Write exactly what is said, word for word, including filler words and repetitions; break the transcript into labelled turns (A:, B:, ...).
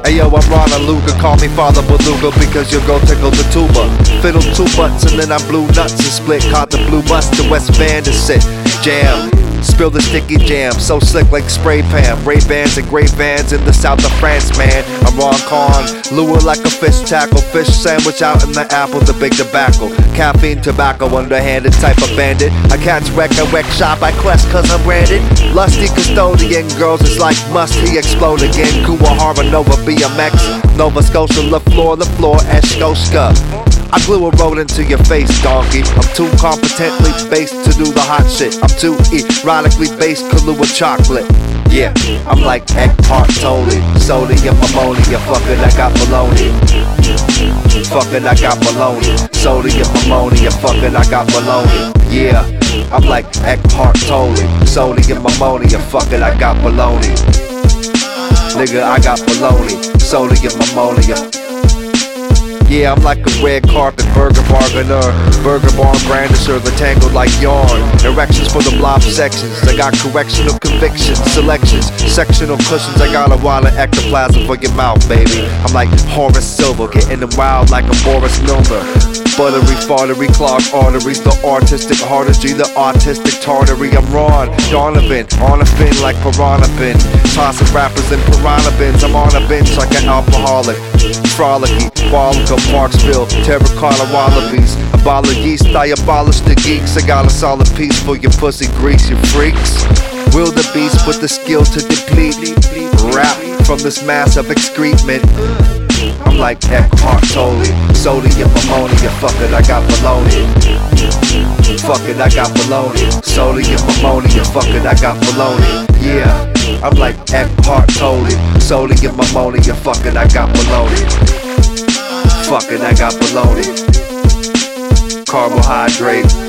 A: Hey yo, I'm Ron Luca, call me Father Beluga because your girl tickled the tuba. Fiddle two butts and then I blew nuts and split. Caught the blue bus to West Van to sit. Jam, spill the sticky jam, so slick like spray pan. Ray-Bans and great vans in the south of France, man. I'm Ron Con, lure like a fish tackle. Fish sandwich out in the apple, the big tobacco. Caffeine, tobacco, underhanded type of bandit. I catch wreck, I wreck shop, I quest cause I'm branded. Lusty custodian, girls is like must he explode again. Cuba Harbor, Nova, B M X, Nova Scotia, La Flor, La Flor, Escocia. I glue a road into your face, donkey. I'm too competently based to do the hot shit. I'm too erotically based, Kahlua chocolate. Yeah, I'm like Eckhart Tolle. Sodium ammonia, fucking I got baloney. Fucking I got baloney. Sodium ammonia, fucking I got baloney. Yeah, I'm like Eckhart Tolle. Sodium ammonia, fucking I got baloney. Nigga, I got baloney. Sodium ammonia. Yeah, I'm like a red carpet burger bargainer, burger barn brandisher, the tangled like yarn. Erections for the blob sections. I got correctional convictions, selections, sectional cushions. I got a wall of ectoplasm for your mouth, baby. I'm like Horace Silver, getting them wild like a Boris Milner. Buttery, fartery, clogged arteries, the artistic heartistry, the artistic tartary. I'm Ron Donovan, on a fin like Piranha Bin. Tossing rappers in piranha bins. I'm on a bench like an alcoholic. Frolicky, Wallica, Parksville, terracotta wallabies. A ball of yeast, I abolish the geeks. I got a solid piece for your pussy grease, you freaks. Will the beast with the skill to deplete rap from this mass of excrement. I'm like Eckhart Tolle. Sodium ammonia, fuck it, I got baloney. Fuck it, I got baloney. Sodium ammonia, fuck it, I got baloney. Yeah, I'm like Eckhart Tolle. Sodium ammonia, fuck it, I got baloney. Fuck it, I got baloney. Carbohydrate.